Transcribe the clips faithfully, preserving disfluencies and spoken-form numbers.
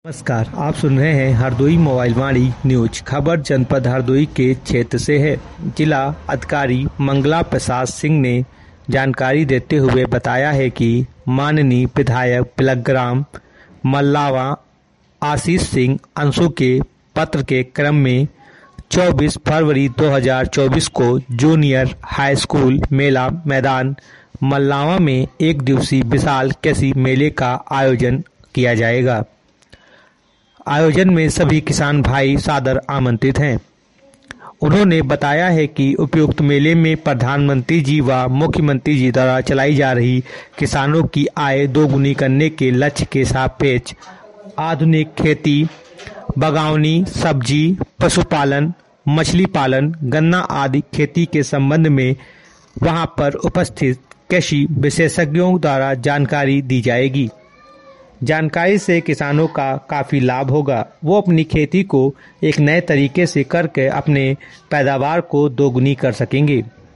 नमस्कार, आप सुन रहे हैं हरदोई मोबाइल वाणी न्यूज। खबर जनपद हरदोई के क्षेत्र से है। जिला अधिकारी मंगला प्रसाद सिंह ने जानकारी देते हुए बताया है कि माननीय विधायक बिलग्राम मल्लावा आशीष सिंह अंशु के पत्र के क्रम में चौबीस फरवरी दो हज़ार चौबीस को जूनियर हाई स्कूल मेला मैदान मल्लावा में एक दिवसीय विशाल कृषि मेले का आयोजन किया जाएगा। आयोजन में सभी किसान भाई सादर आमंत्रित हैं। उन्होंने बताया है कि उपयुक्त मेले में प्रधानमंत्री जी व मुख्यमंत्री जी द्वारा चलाई जा रही किसानों की आय दोगुनी करने के लक्ष्य के सापेक्ष आधुनिक खेती, बागवानी, सब्जी, पशुपालन, मछली पालन, गन्ना आदि खेती के संबंध में वहां पर उपस्थित कृषि विशेषज्ञों द्वारा जानकारी दी जाएगी। जानकारी से किसानों का काफ़ी लाभ होगा। वो अपनी खेती को एक नए तरीके से करके अपने पैदावार को दोगुनी कर सकेंगे।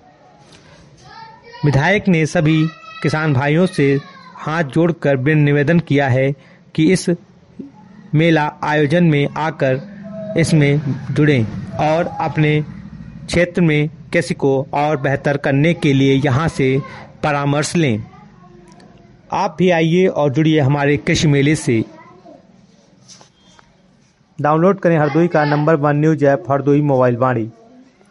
विधायक ने सभी किसान भाइयों से हाथ जोड़कर निवेदन किया है कि इस मेला आयोजन में आकर इसमें जुड़ें और अपने क्षेत्र में कृषि को और बेहतर करने के लिए यहाँ से परामर्श लें। आप भी आइए और जुड़िए हमारे कृषि मेले से। डाउनलोड करें हरदोई का number one news app Hardoi mobile वाणी।